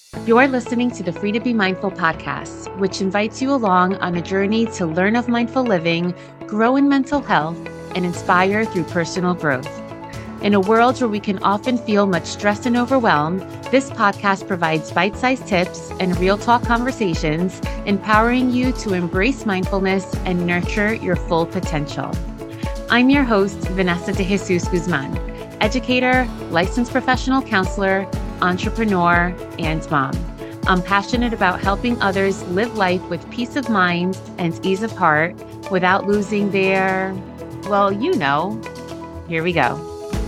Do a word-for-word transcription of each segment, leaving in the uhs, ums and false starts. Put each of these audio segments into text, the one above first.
You're listening to the Free to Be Mindful podcast, which invites you along on a journey to learn of mindful living, grow in mental health, and inspire through personal growth. In a world where we can often feel much stress and overwhelm, this podcast provides bite-sized tips and real talk conversations, empowering you to embrace mindfulness and nurture your full potential. I'm your host, Vanessa de Jesus Guzman, educator, licensed professional counselor, entrepreneur, and mom. I'm passionate about helping others live life with peace of mind and ease of heart without losing their, well, you know. Here we go.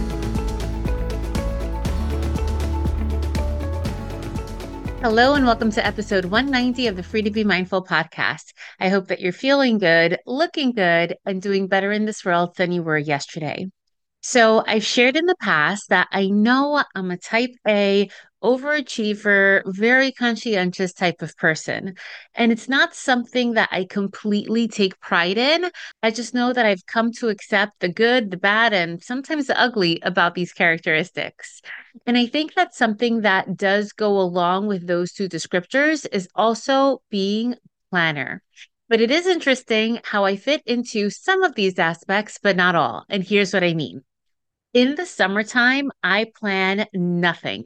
Hello and welcome to episode one ninety of the Free to Be Mindful podcast. I hope that you're feeling good, looking good, and doing better in this world than you were yesterday. So I've shared in the past that I know I'm a type A, overachiever, very conscientious type of person. And it's not something that I completely take pride in. I just know that I've come to accept the good, the bad, and sometimes the ugly about these characteristics. And I think that something that does go along with those two descriptors is also being a planner. But it is interesting how I fit into some of these aspects, but not all. And here's what I mean. In the summertime, I plan nothing.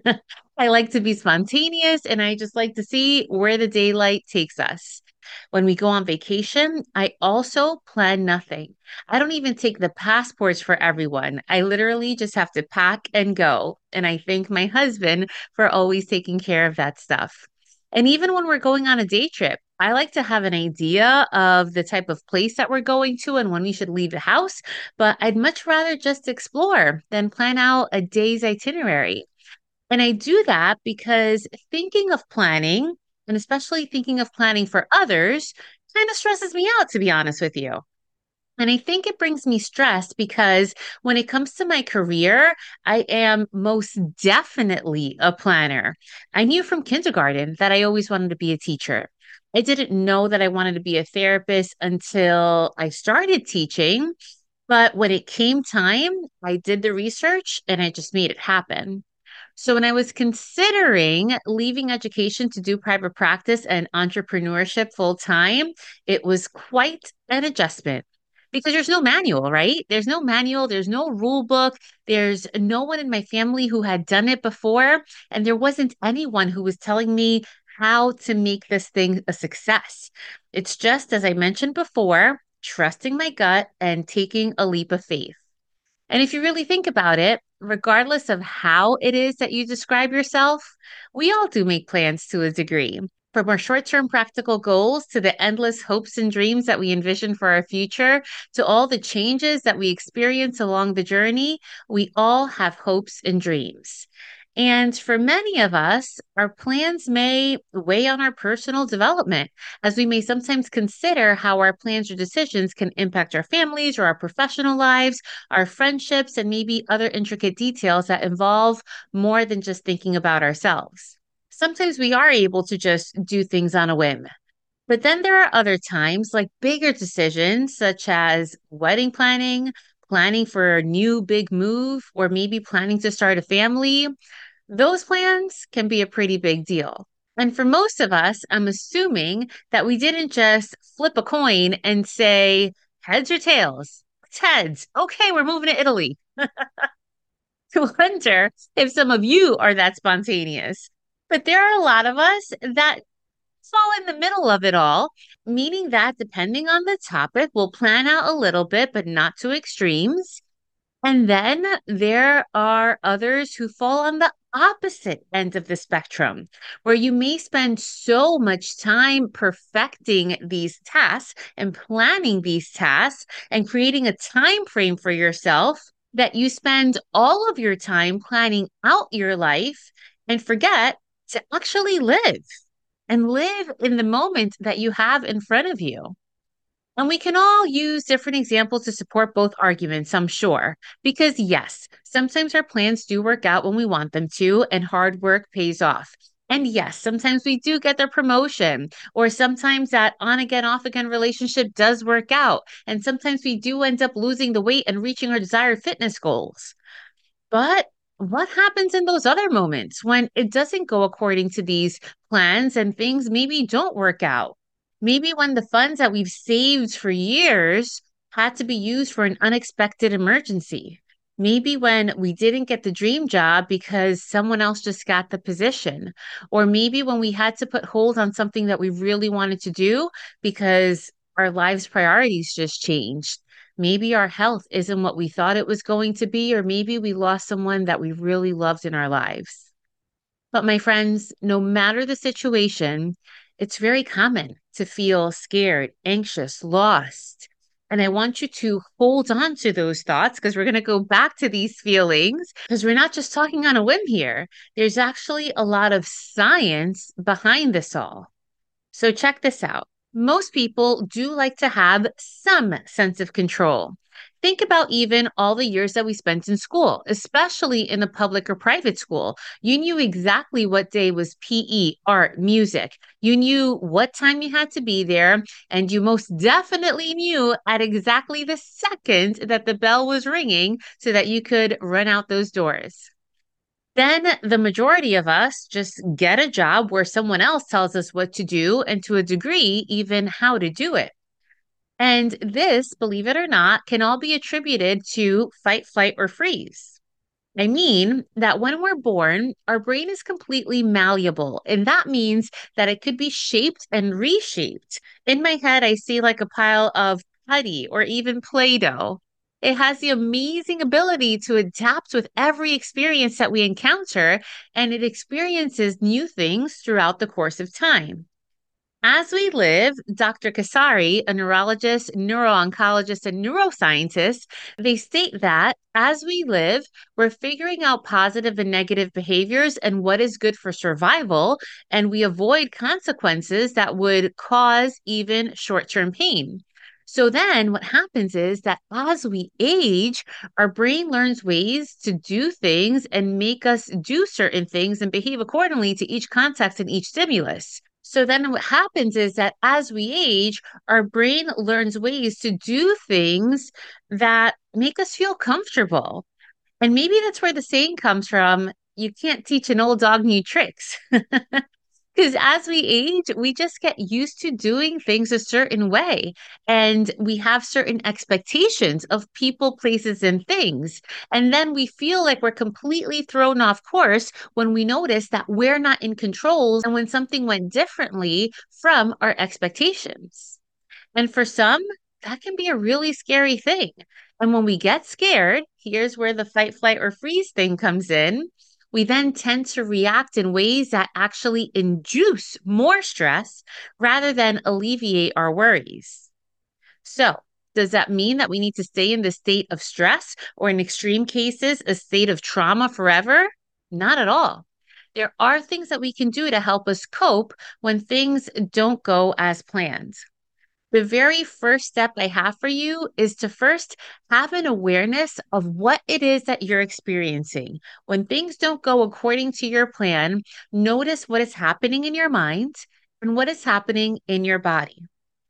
I like to be spontaneous and I just like to see where the daylight takes us. When we go on vacation, I also plan nothing. I don't even take the passports for everyone. I literally just have to pack and go. And I thank my husband for always taking care of that stuff. And even when we're going on a day trip, I like to have an idea of the type of place that we're going to and when we should leave the house, but I'd much rather just explore than plan out a day's itinerary. And I do that because thinking of planning, and especially thinking of planning for others, kind of stresses me out, to be honest with you. And I think it brings me stress because when it comes to my career, I am most definitely a planner. I knew from kindergarten that I always wanted to be a teacher. I didn't know that I wanted to be a therapist until I started teaching. But when it came time, I did the research and I just made it happen. So when I was considering leaving education to do private practice and entrepreneurship full time, it was quite an adjustment because there's no manual, right? There's no manual, there's no rule book, there's no one in my family who had done it before, and there wasn't anyone who was telling me how to make this thing a success. It's just, as I mentioned before, trusting my gut and taking a leap of faith. And if you really think about it, regardless of how it is that you describe yourself, we all do make plans to a degree. From our short term practical goals to the endless hopes and dreams that we envision for our future, to all the changes that we experience along the journey, we all have hopes and dreams. And for many of us, our plans may weigh on our personal development, as we may sometimes consider how our plans or decisions can impact our families or our professional lives, our friendships, and maybe other intricate details that involve more than just thinking about ourselves. Sometimes we are able to just do things on a whim. But then there are other times, like bigger decisions, such as wedding planning, planning for a new big move, or maybe planning to start a family. Those plans can be a pretty big deal. And for most of us, I'm assuming that we didn't just flip a coin and say, heads or tails? It's heads. Okay, we're moving to Italy. To wonder if some of you are that spontaneous. But there are a lot of us that fall in the middle of it all, meaning that depending on the topic, we'll plan out a little bit, but not to extremes. And then there are others who fall on the opposite end of the spectrum, where you may spend so much time perfecting these tasks and planning these tasks and creating a time frame for yourself that you spend all of your time planning out your life and forget to actually live and live in the moment that you have in front of you. And we can all use different examples to support both arguments, I'm sure. Because yes, sometimes our plans do work out when we want them to, and hard work pays off. And yes, sometimes we do get their promotion, or sometimes that on again, off again relationship does work out. And sometimes we do end up losing the weight and reaching our desired fitness goals. But what happens in those other moments when it doesn't go according to these plans and things maybe don't work out? Maybe when the funds that we've saved for years had to be used for an unexpected emergency. Maybe when we didn't get the dream job because someone else just got the position. Or maybe when we had to put hold on something that we really wanted to do because our lives' priorities just changed. Maybe our health isn't what we thought it was going to be, or maybe we lost someone that we really loved in our lives. But my friends, no matter the situation, it's very common to feel scared, anxious, lost. And I want you to hold on to those thoughts because we're going to go back to these feelings because we're not just talking on a whim here. There's actually a lot of science behind this all. So check this out. Most people do like to have some sense of control. Think about even all the years that we spent in school, especially in a public or private school. You knew exactly what day was P E, art, music. You knew what time you had to be there, and you most definitely knew at exactly the second that the bell was ringing so that you could run out those doors. Then the majority of us just get a job where someone else tells us what to do and to a degree, even how to do it. And this, believe it or not, can all be attributed to fight, flight, or freeze. I mean that when we're born, our brain is completely malleable, and that means that it could be shaped and reshaped. In my head, I see like a pile of putty or even Play-Doh. It has the amazing ability to adapt with every experience that we encounter, and it experiences new things throughout the course of time. As we live, Doctor Kasari, a neurologist, neuro-oncologist, and neuroscientist, they state that as we live, we're figuring out positive and negative behaviors and what is good for survival, and we avoid consequences that would cause even short-term pain. So then what happens is that as we age, our brain learns ways to do things and make us do certain things and behave accordingly to each context and each stimulus. So then what happens is that as we age, our brain learns ways to do things that make us feel comfortable. And maybe that's where the saying comes from, you can't teach an old dog new tricks. Because as we age, we just get used to doing things a certain way. And we have certain expectations of people, places, and things. And then we feel like we're completely thrown off course when we notice that we're not in control and when something went differently from our expectations. And for some, that can be a really scary thing. And when we get scared, here's where the fight, flight, or freeze thing comes in. We then tend to react in ways that actually induce more stress rather than alleviate our worries. So, does that mean that we need to stay in the state of stress or, in extreme cases, a state of trauma forever? Not at all. There are things that we can do to help us cope when things don't go as planned. The very first step I have for you is to first have an awareness of what it is that you're experiencing. When things don't go according to your plan, notice what is happening in your mind and what is happening in your body.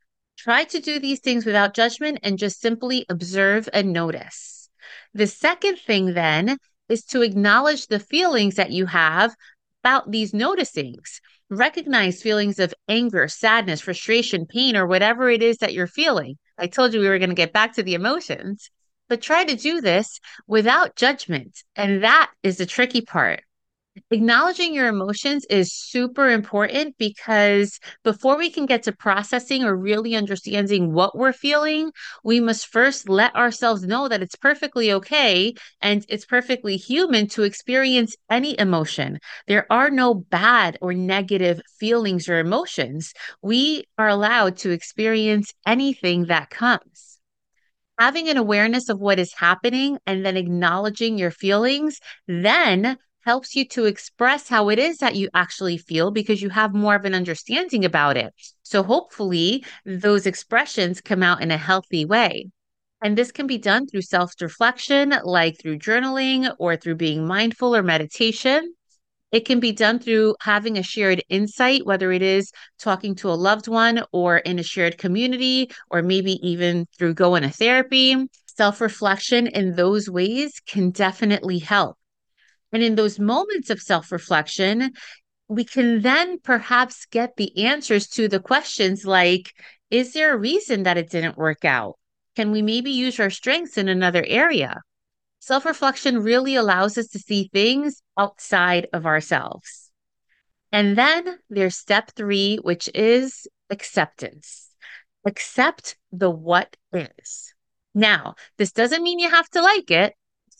Try to do these things without judgment and just simply observe and notice. The second thing then is to acknowledge the feelings that you have about these noticings. Recognize feelings of anger, sadness, frustration, pain, or whatever it is that you're feeling. I told you we were going to get back to the emotions, but try to do this without judgment. And that is the tricky part. Acknowledging your emotions is super important because before we can get to processing or really understanding what we're feeling, we must first let ourselves know that it's perfectly okay and it's perfectly human to experience any emotion. There are no bad or negative feelings or emotions. We are allowed to experience anything that comes. Having an awareness of what is happening and then acknowledging your feelings, then helps you to express how it is that you actually feel because you have more of an understanding about it. So hopefully those expressions come out in a healthy way. And this can be done through self-reflection, like through journaling or through being mindful or meditation. It can be done through having a shared insight, whether it is talking to a loved one or in a shared community, or maybe even through going to therapy. Self reflection in those ways can definitely help. And in those moments of self-reflection, we can then perhaps get the answers to the questions like, is there a reason that it didn't work out? Can we maybe use our strengths in another area? Self-reflection really allows us to see things outside of ourselves. And then there's step three, which is acceptance. Accept the what is. Now, this doesn't mean you have to like it,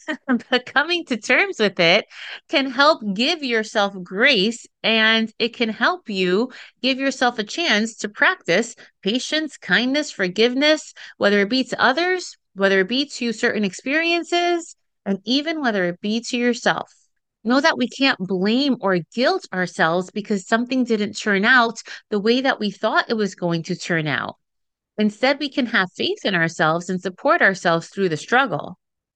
but coming to terms with it can help give yourself grace, and it can help you give yourself a chance to practice patience, kindness, forgiveness, whether it be to others, whether it be to certain experiences, and even whether it be to yourself. Know that we can't blame or guilt ourselves because something didn't turn out the way that we thought it was going to turn out. Instead, we can have faith in ourselves and support ourselves through the struggle.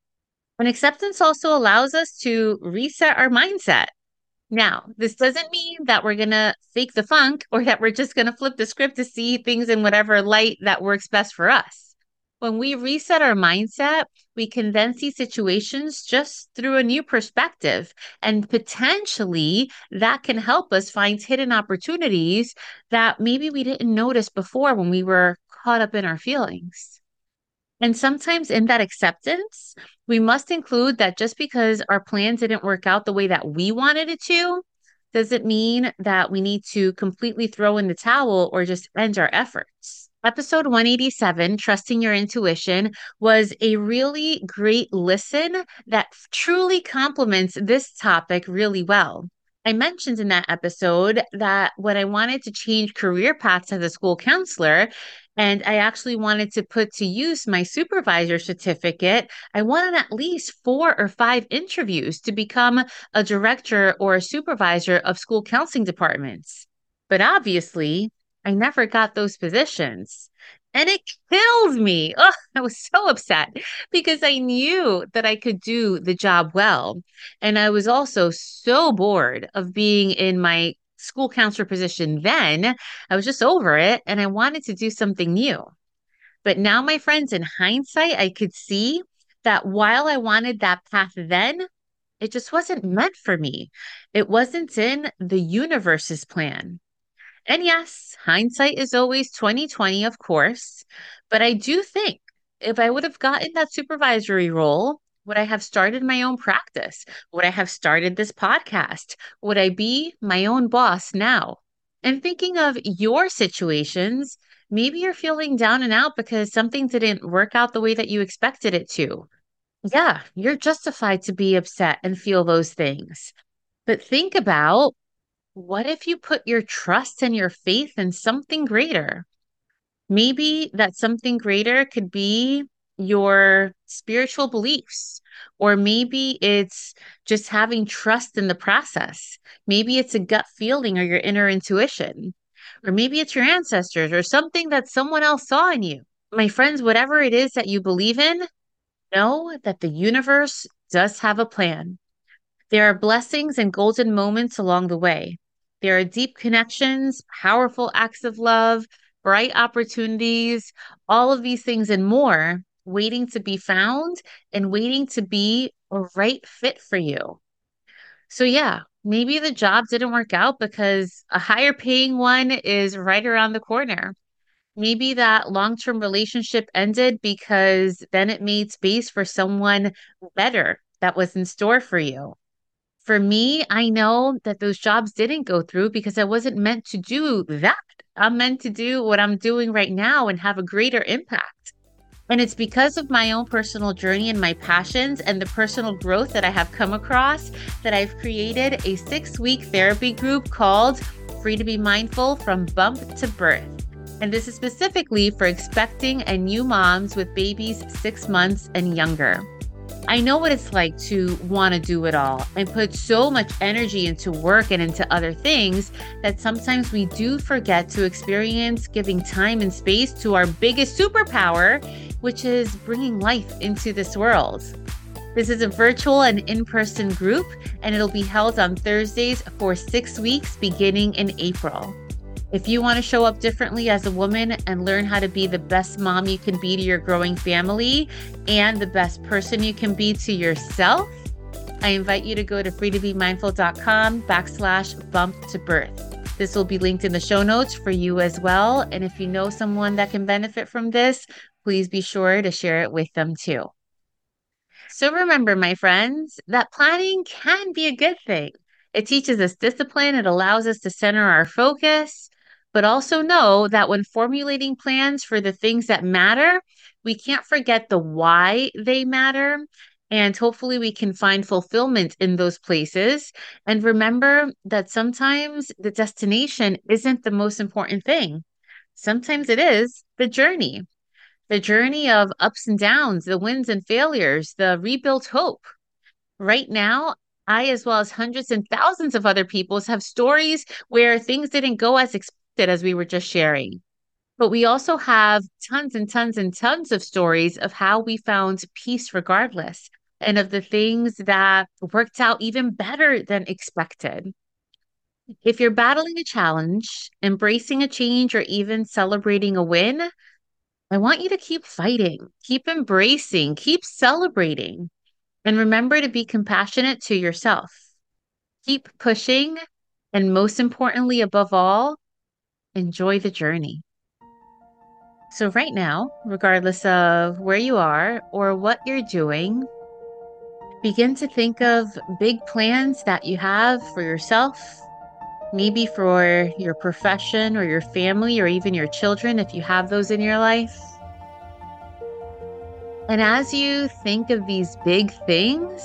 And acceptance also allows us to reset our mindset. Now, this doesn't mean that we're going to fake the funk or that we're just going to flip the script to see things in whatever light that works best for us. When we reset our mindset, we can then see situations just through a new perspective. And potentially that can help us find hidden opportunities that maybe we didn't notice before when we were caught up in our feelings. And sometimes in that acceptance, we must include that just because our plan didn't work out the way that we wanted it to, doesn't mean that we need to completely throw in the towel or just end our efforts. Episode one eighty-seven, Trusting Your Intuition, was a really great listen that truly complements this topic really well. I mentioned in that episode that when I wanted to change career paths as a school counselor, and I actually wanted to put to use my supervisor certificate, I wanted at least four or five interviews to become a director or a supervisor of school counseling departments. But obviously, I never got those positions. And it killed me. Oh, I was so upset because I knew that I could do the job well. And I was also so bored of being in my school counselor position then. I was just over it and I wanted to do something new. But now, my friends, in hindsight, I could see that while I wanted that path then, it just wasn't meant for me. It wasn't in the universe's plan. And yes, hindsight is always twenty twenty, of course, but I do think if I would have gotten that supervisory role, would I have started my own practice? Would I have started this podcast? Would I be my own boss now? And thinking of your situations, maybe you're feeling down and out because something didn't work out the way that you expected it to. Yeah, you're justified to be upset and feel those things. But think about, what if you put your trust and your faith in something greater? Maybe that something greater could be your spiritual beliefs, or maybe it's just having trust in the process. Maybe it's a gut feeling or your inner intuition, or maybe it's your ancestors or something that someone else saw in you. My friends, whatever it is that you believe in, know that the universe does have a plan. There are blessings and golden moments along the way. There are deep connections, powerful acts of love, bright opportunities, all of these things and more waiting to be found and waiting to be a right fit for you. So yeah, maybe the job didn't work out because a higher paying one is right around the corner. Maybe that long-term relationship ended because then it made space for someone better that was in store for you. For me, I know that those jobs didn't go through because I wasn't meant to do that. I'm meant to do what I'm doing right now and have a greater impact. And it's because of my own personal journey and my passions and the personal growth that I have come across that I've created a six-week therapy group called Free to Be Mindful from Bump to Birth. And this is specifically for expecting and new moms with babies six months and younger. I know what it's like to want to do it all and put so much energy into work and into other things that sometimes we do forget to experience giving time and space to our biggest superpower, which is bringing life into this world. This is a virtual and in-person group, and it'll be held on Thursdays for six weeks beginning in April. If you want to show up differently as a woman and learn how to be the best mom you can be to your growing family and the best person you can be to yourself, I invite you to go to free to be mindful dot com backslash bump to birth. This will be linked in the show notes for you as well. And if you know someone that can benefit from this, please be sure to share it with them too. So remember, my friends, that planning can be a good thing. It teaches us discipline. It allows us to center our focus, but also know that when formulating plans for the things that matter, we can't forget the why they matter. And hopefully we can find fulfillment in those places. And remember that sometimes the destination isn't the most important thing. Sometimes it is the journey, the journey of ups and downs, the wins and failures, the rebuilt hope. Right now, I, as well as hundreds and thousands of other people, have stories where things didn't go as expected, as we were just sharing. But we also have tons and tons and tons of stories of how we found peace regardless, and of the things that worked out even better than expected. If you're battling a challenge, embracing a change, or even celebrating a win, I want you to keep fighting, keep embracing, keep celebrating, and remember to be compassionate to yourself. Keep pushing, and most importantly, above all, enjoy the journey. So right now, regardless of where you are or what you're doing, begin to think of big plans that you have for yourself, maybe for your profession or your family or even your children, if you have those in your life. And as you think of these big things,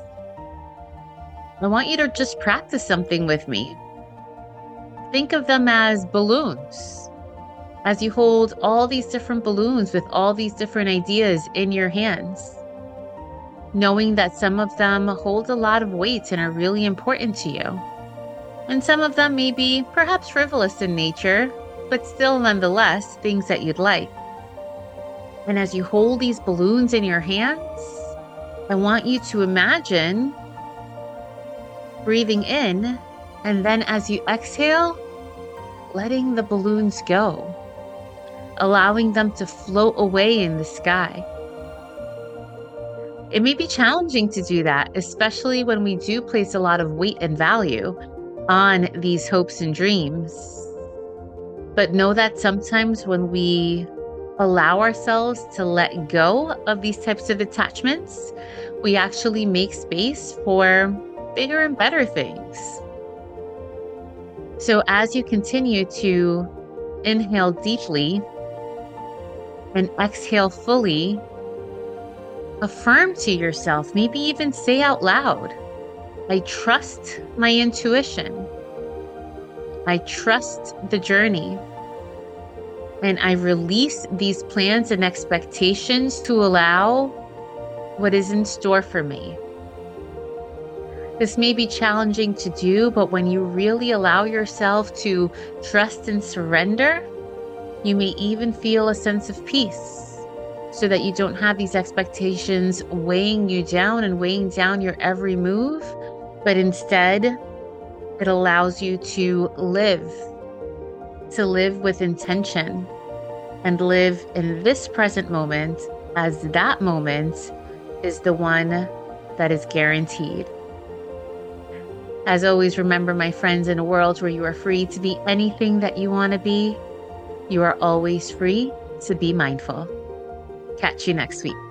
I want you to just practice something with me. Think of them as balloons. As you hold all these different balloons with all these different ideas in your hands, knowing that some of them hold a lot of weight and are really important to you. And some of them may be perhaps frivolous in nature, but still nonetheless things that you'd like. And as you hold these balloons in your hands, I want you to imagine breathing in, and then as you exhale, letting the balloons go, allowing them to float away in the sky. It may be challenging to do that, especially when we do place a lot of weight and value on these hopes and dreams. But know that sometimes when we allow ourselves to let go of these types of attachments, we actually make space for bigger and better things. So as you continue to inhale deeply and exhale fully, affirm to yourself, maybe even say out loud, I trust my intuition. I trust the journey. And I release these plans and expectations to allow what is in store for me. This may be challenging to do, but when you really allow yourself to trust and surrender, you may even feel a sense of peace, so that you don't have these expectations weighing you down and weighing down your every move, but instead it allows you to live, to live with intention and live in this present moment, as that moment is the one that is guaranteed. As always, remember, my friends, in a world where you are free to be anything that you want to be, you are always free to be mindful. Catch you next week.